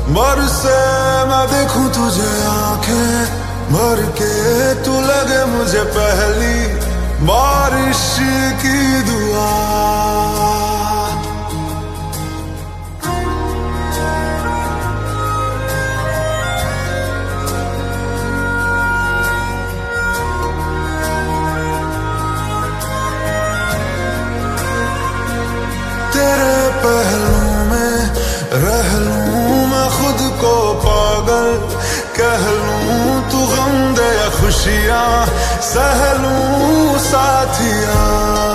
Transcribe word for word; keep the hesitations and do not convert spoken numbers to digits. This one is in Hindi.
बरसे मैं देखूं तुझे आंखें भर के, तू लगे मुझे पहली बारिश की दुआ। तेरे पहलू में रह लूं मैं खुद को पागल, कह लूं तू गम दे या खुशियां सह लूं साथिया।